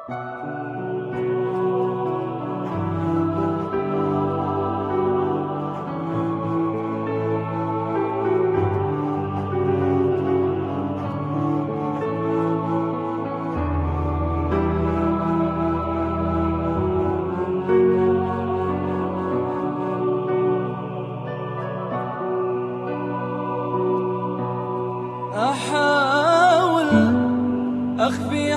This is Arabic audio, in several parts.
أحاول أخفي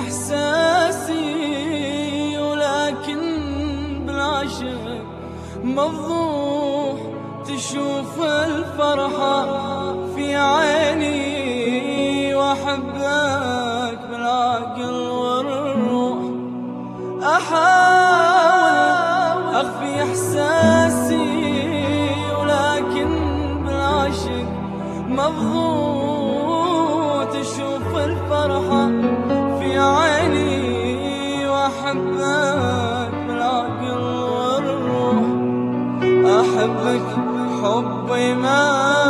إحساسي ولكن بالعشق مفضوح، تشوف الفرحة في عيني وأحبك بالعقل والروح. أحاول أخفي إحساسي ولكن بالعشق مفضوح، تشوف الفرحة في عيني وأحبك بالعقل والروح. أحبك حبي ما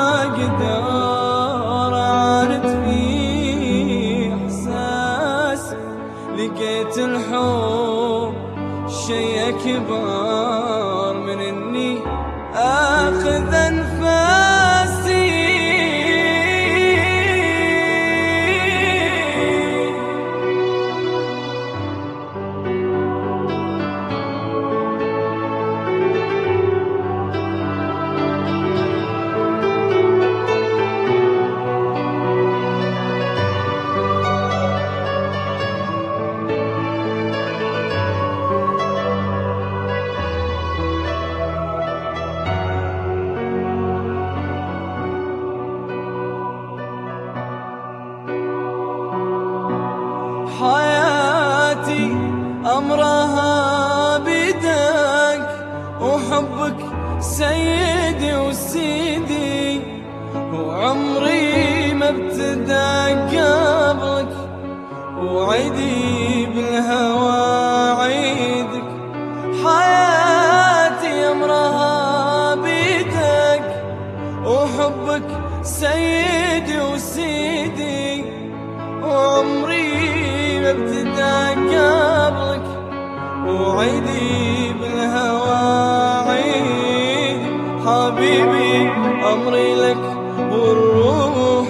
قدر أعاند فيه إحساس، لقيت الحب شي أكبر من إني آخذ أنفاسي. حياتي أمرها بيدك، وحبك سيدي وسيدي، وعمري ما ابتدى قبلك، وعيدي بالهوى عيدك. حياتي أمرها بيدك، وحبك سيدي وسيدي، وعمري ابتدى قبلك، وعيدي بالهوى عيد. حبيبي أمري لك والروح،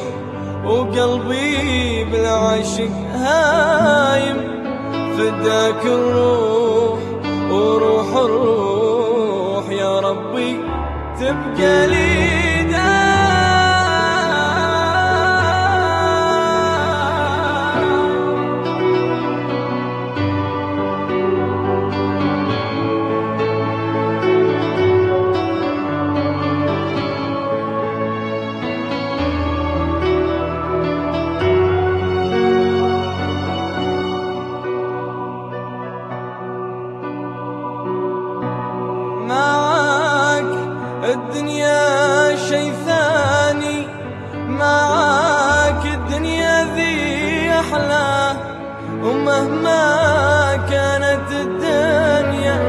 وقلبي بالعشق هايم، فداك الروح وروح الروح، يا ربي تبقى لي معاك الدنيا شي ثاني، معاك الدنيا ذي أحلى، ومهما كانت الدنيا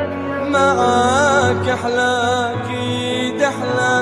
معاك أحلى أكيد أحلى.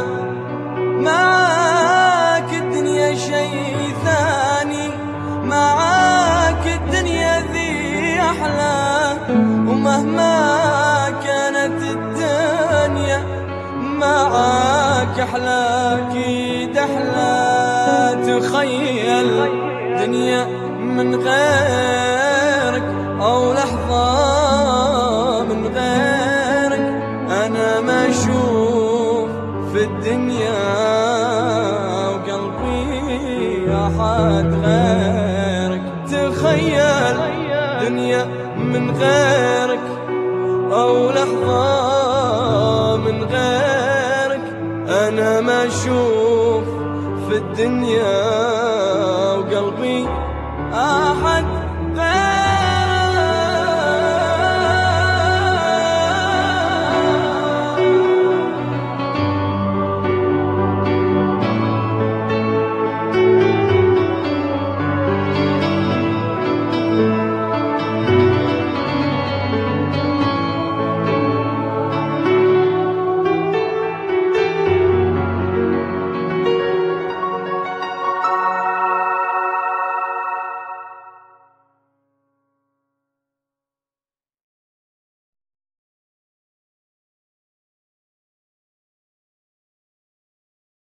معاك الدنيا شي ثاني، معاك الدنيا ذي أحلى، ومهما كانت الدنيا معاك أحلى أكيد أحلى. تخيل دنيا من غيرك، أو لحظة من غيرك، أنا ما أشوف في الدنيا، وقلبي أحد غيرك. تخيل دنيا من غيرك، أو لحظة من غيرك، أنا ما أشوف في الدنيا، وقلبي أحد غيرك.